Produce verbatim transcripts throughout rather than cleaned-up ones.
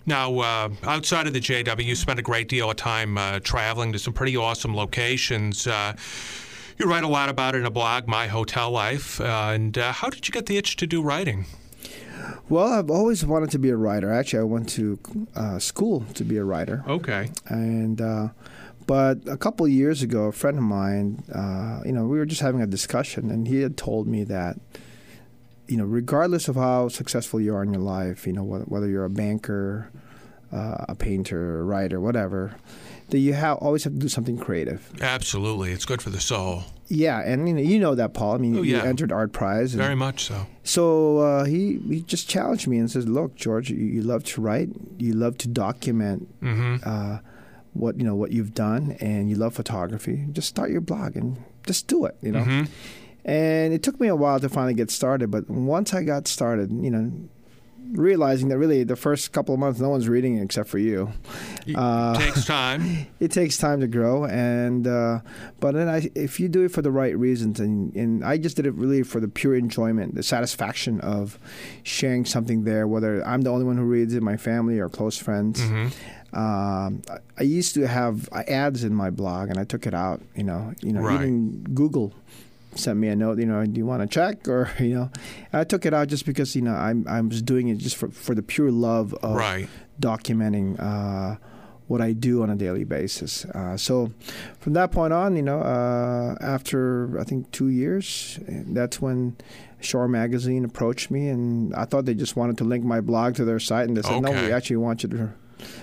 Now, uh, outside of the J W, you spent a great deal of time uh, traveling to some pretty awesome locations. Uh, you write a lot about it in a blog, My Hotel Life. Uh, and uh, how did you get the itch to do writing? Well, I've always wanted to be a writer. Actually, I went to uh, school to be a writer. Okay. And uh, but a couple of years ago, a friend of mine, uh, you know, we were just having a discussion, and he had told me that, you know, regardless of how successful you are in your life, you know, whether you're a banker, uh, a painter, a writer, whatever, that you have always have to do something creative. Absolutely. It's good for the soul. Yeah, and you know, you know that, Paul. I mean, oh, you yeah. entered Art Prize. And Very much so. So uh, he, he just challenged me and says, look, George, you, you love to write. You love to document mm-hmm. uh, what, you know, what you've done, and you love photography. Just start your blog and just do it, you know. Mm-hmm. And it took me a while to finally get started. But once I got started, you know, realizing that really the first couple of months no one's reading it except for you. It uh, takes time. It takes time to grow, and uh, but then I, if you do it for the right reasons, and, and I just did it really for the pure enjoyment, the satisfaction of sharing something there, whether I'm the only one who reads it, my family or close friends. Mm-hmm. Um, I used to have ads in my blog, and I took it out. You know, you know, right. even Google sent me a note, you know, do you want to check? Or, you know, and I took it out just because, you know, I'm, I was doing it just for, for the pure love of right. documenting uh, what I do on a daily basis. Uh, so from that point on, you know, uh, after I think two years, that's when Shore Magazine approached me, and I thought they just wanted to link my blog to their site, and they said, okay. no, we actually want you to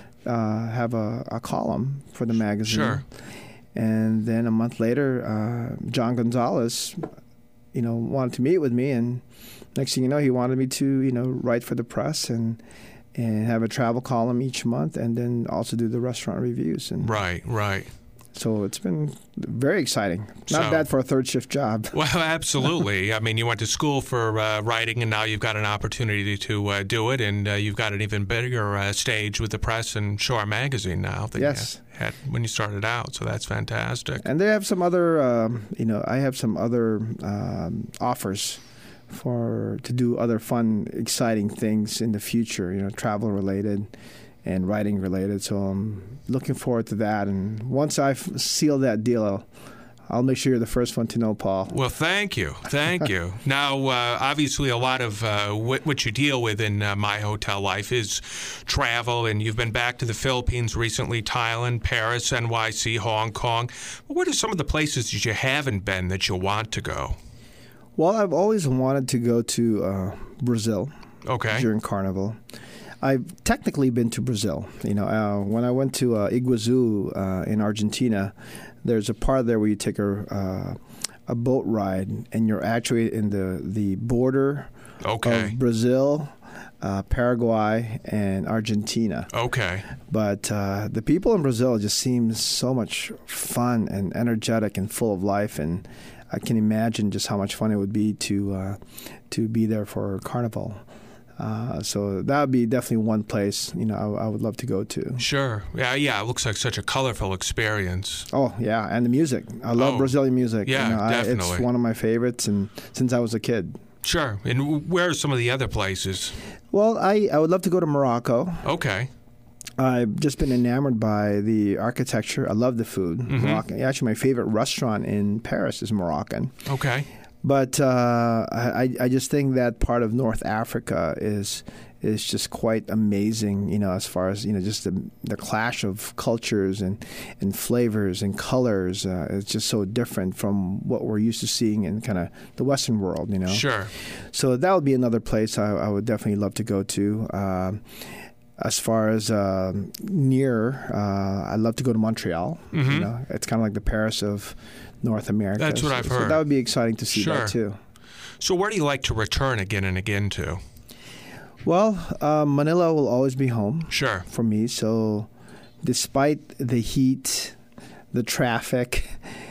uh, have a, a column for the magazine. Sure. And then a month later, uh, John Gonzalez, you know, wanted to meet with me, and next thing you know, he wanted me to, you know, write for the press and and have a travel column each month, and then also do the restaurant reviews. And right, right. So it's been very exciting. Not so, bad for a third shift job. Well, absolutely. I mean, you went to school for uh, writing, and now you've got an opportunity to uh, do it, and uh, you've got an even bigger uh, stage with the press and Shore Magazine now than yes. you had when you started out. So that's fantastic. And they have some other, um, you know, I have some other um, offers for to do other fun, exciting things in the future. You know, travel related and writing related. So I'm looking forward to that. And once I've sealed that deal, I'll, I'll make sure you're the first one to know, Paul. Well, thank you. Thank you. Now, uh, obviously, a lot of uh, what, what you deal with in uh, My Hotel Life is travel, and you've been back to the Philippines recently, Thailand, Paris, N Y C, Hong Kong. But what are some of the places that you haven't been that you want to go? Well, I've always wanted to go to uh, Brazil okay. during Carnival. I've technically been to Brazil. You know, uh, when I went to uh, Iguazu uh, in Argentina, there's a part there where you take a uh, a boat ride, and you're actually in the the border okay. of Brazil, uh, Paraguay, and Argentina. Okay. But uh, the people in Brazil just seem so much fun and energetic and full of life, and I can imagine just how much fun it would be to uh, to be there for Carnival. Uh, so that would be definitely one place, you know, I, I would love to go to. Sure. Yeah, yeah. It looks like such a colorful experience. Oh, yeah. And the music. I love oh, Brazilian music. Yeah, you know, definitely. I, it's one of my favorites, and since I was a kid. Sure. And where are some of the other places? Well, I, I would love to go to Morocco. Okay. I've just been enamored by the architecture. I love the food. Mm-hmm. Moroccan. Actually, my favorite restaurant in Paris is Moroccan. Okay. But uh, I, I just think that part of North Africa is is just quite amazing, you know, as far as, you know, just the the clash of cultures and, and flavors and colors. Uh, it's just so different from what we're used to seeing in kind of the Western world, you know. Sure. So that would be another place I, I would definitely love to go to. Uh, as far as uh, near, uh, I'd love to go to Montreal. Mm-hmm. You know, it's kind of like the Paris of North America. That's what so, I've so heard. that would be exciting to see sure. that too. So where do you like to return again and again to? Well, uh, Manila will always be home. Sure. For me. So despite the heat, the traffic,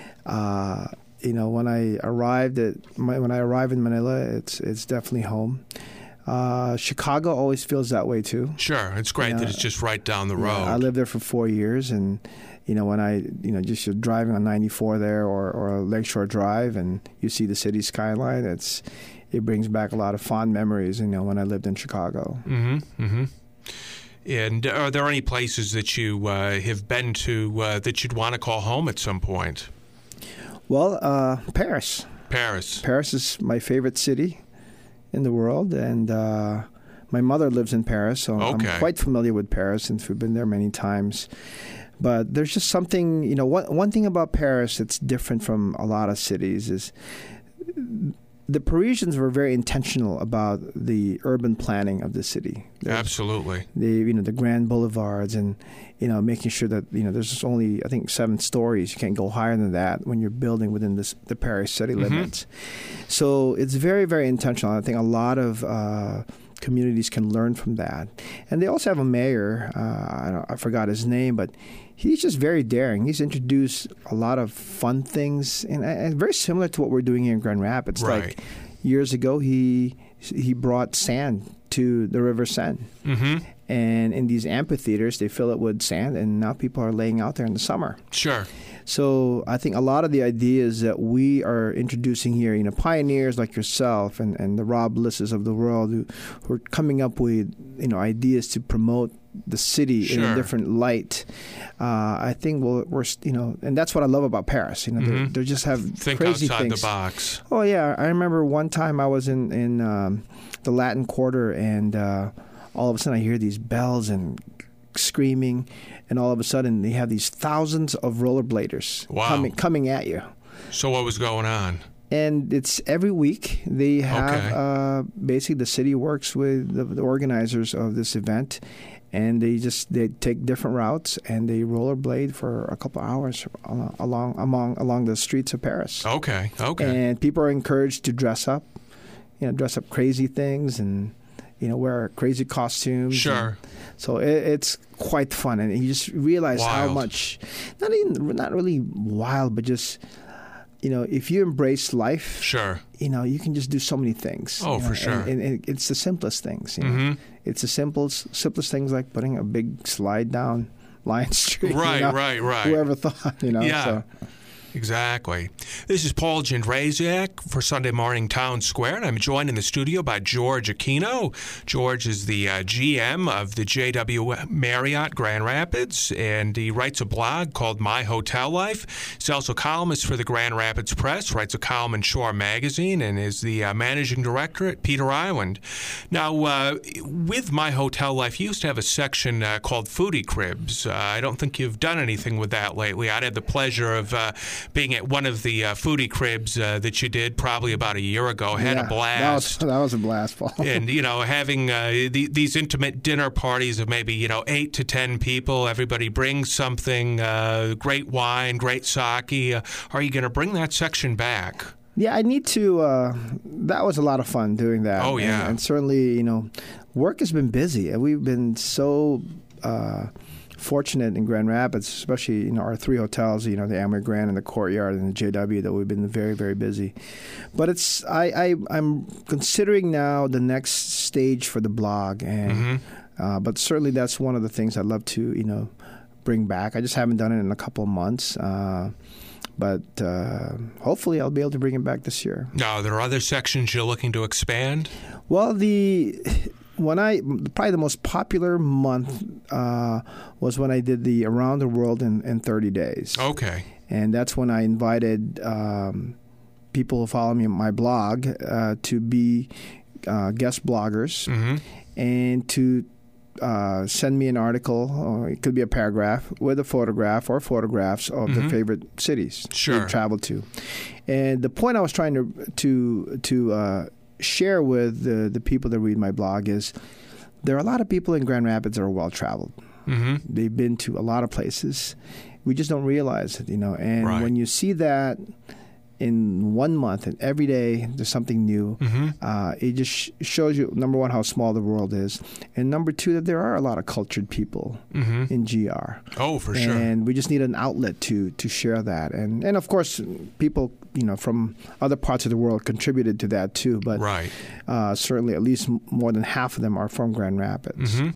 uh, you know, when I arrived at when I arrive in Manila, it's it's definitely home. Uh, Chicago always feels that way too. Sure, it's great you know, that it's just right down the road. Yeah, I lived there for four years, and you know when I you know just you're driving on ninety-four there or or Lakeshore Drive, and you see the city skyline. It's it brings back a lot of fond memories. You know when I lived in Chicago. Mm-hmm. Mm-hmm. And are there any places that you uh, have been to uh, that you'd want to call home at some point? Well, uh, Paris. Paris. Paris is my favorite city in the world, and uh, my mother lives in Paris, so Okay. I'm quite familiar with Paris since we've been there many times. But there's just something, you know, one, one thing about Paris that's different from a lot of cities is the Parisians were very intentional about the urban planning of the city. There's Absolutely. The you know the grand boulevards and you know making sure that you know there's just only I think seven stories. You can't go higher than that when you're building within this, the Paris city Mm-hmm. limits. So it's very very intentional. I think a lot of uh, communities can learn from that. And they also have a mayor. Uh, I, don't, I forgot his name, but he's just very daring. He's introduced a lot of fun things, and, and very similar to what we're doing here in Grand Rapids. Right. Like years ago, he he brought sand to the River Seine. Mm-hmm. And in these amphitheaters, they fill it with sand, and now people are laying out there in the summer. Sure. So I think a lot of the ideas that we are introducing here, you know, pioneers like yourself and, and the Rob Lisses of the world who, who are coming up with, you know, ideas to promote the city in Sure. a different light. Uh, I think we'll, we're, you know, and that's what I love about Paris. You know, Mhm. they just have Think crazy outside things. the box. Oh yeah, I remember one time I was in in um, the Latin Quarter, and uh, all of a sudden I hear these bells and screaming, and all of a sudden they have these thousands of rollerbladers Wow. coming coming at you. So what was going on? And it's every week they have Okay. uh, basically the city works with the, the organizers of this event, and they just they take different routes and they rollerblade for a couple hours along along along, along the streets of Paris. Okay. Okay. And people are encouraged to dress up, you know, dress up crazy things and, you know, wear crazy costumes. Sure. And so it, it's quite fun. And you just realize how Wild. much, not even, not really wild, but just, you know, if you embrace life, Sure. you know, you can just do so many things. Oh, you know, for sure. And, and, and it's the simplest things. You know? Mhm. It's the simple, simplest things like putting a big slide down Lion Street. Right, you know? right, right. Whoever thought, you know. Yeah. So. Exactly. This is Paul Jędrzejczyk for Sunday Morning Town Square, and I'm joined in the studio by George Aquino. George is the uh, G M of the J W Marriott Grand Rapids, and he writes a blog called My Hotel Life. He's also a columnist for the Grand Rapids Press, writes a column in Shore Magazine, and is the uh, managing director at Peter Island. Now, uh, with My Hotel Life, you used to have a section uh, called Foodie Cribs. Uh, I don't think you've done anything with that lately. I had the pleasure of uh, being at one of the uh, foodie cribs uh, that you did probably about a year ago. Had Yeah, a blast. That was, that was a blast, Paul. And, you know, having uh, the, these intimate dinner parties of maybe, you know, eight to ten people, everybody brings something, uh, great wine, great sake. Uh, are you going to bring that section back? Yeah, I need to. Uh, that was a lot of fun doing that. Oh, yeah. And, and certainly, you know, work has been busy, and we've been so uh, fortunate in Grand Rapids, especially, you know, our three hotels, you know, the Amway Grand and the Courtyard and the J W, that we've been very, very busy. But it's I, I I'm considering now the next stage for the blog, and Mm-hmm. uh, but certainly that's one of the things I'd love to, you know, bring back. I just haven't done it in a couple of months. Uh, But uh, hopefully I'll be able to bring it back this year. Now, there are other sections you're looking to expand? Well, the when I probably the most popular month uh, was when I did the Around the World in, in thirty days. Okay. And that's when I invited um, people who follow me on my blog uh, to be uh, guest bloggers Mm-hmm. and to Uh, send me an article, or it could be a paragraph, with a photograph or photographs of Mhm. their favorite cities Sure. they've traveled to. And the point I was trying to to to uh, share with the, the people that read my blog is there are a lot of people in Grand Rapids that are well traveled. Mm-hmm. They've been to a lot of places. We just don't realize it, you know. And Right. when you see that in one month and every day there's something new, Mm-hmm. uh, it just sh- shows you, number one, how small the world is, and number two, that there are a lot of cultured people Mm-hmm. in G R. Oh, for sure. And we just need an outlet to to share that. And, and of course, people, you know, from other parts of the world contributed to that too. But Right. uh, certainly at least m- more than half of them are from Grand Rapids. Mm-hmm.